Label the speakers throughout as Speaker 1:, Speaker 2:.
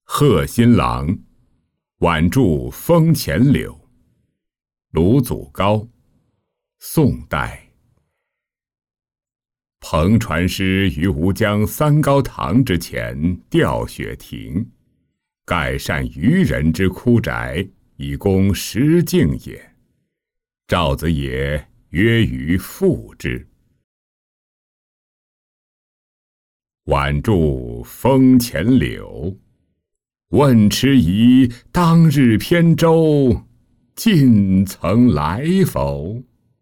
Speaker 1: 贺新郎，晚著风前柳，卢祖高，宋代。彭传师于吴江三高堂之前吊雪亭，改善渔人之枯宅，以供石镜也。赵子也曰于复之。晚著风前柳，问迟疑当日扁舟，晋曾来否？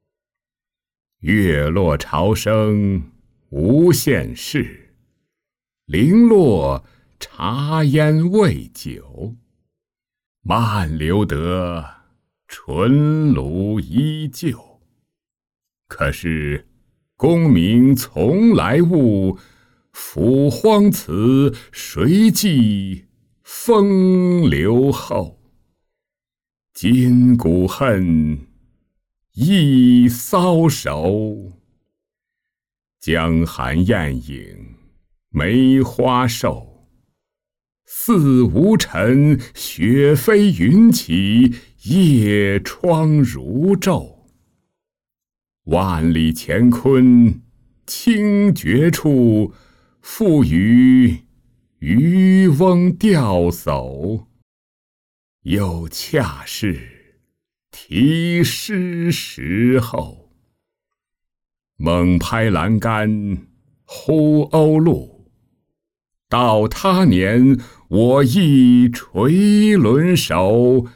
Speaker 1: 月落潮生无限事，零落茶烟未酒。漫留得纯炉依旧。可是功名从来物，抚荒辞谁记风流后？今古恨亦搔首，江寒雁影梅花瘦。似无尘雪飞云起，夜窗如昼。万里乾坤清绝处，复与渔翁钓叟。又恰是题诗时候。猛拍栏杆呼鸥鹭，到他年我亦垂纶手，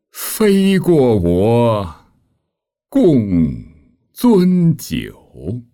Speaker 1: 飞过我共樽酒。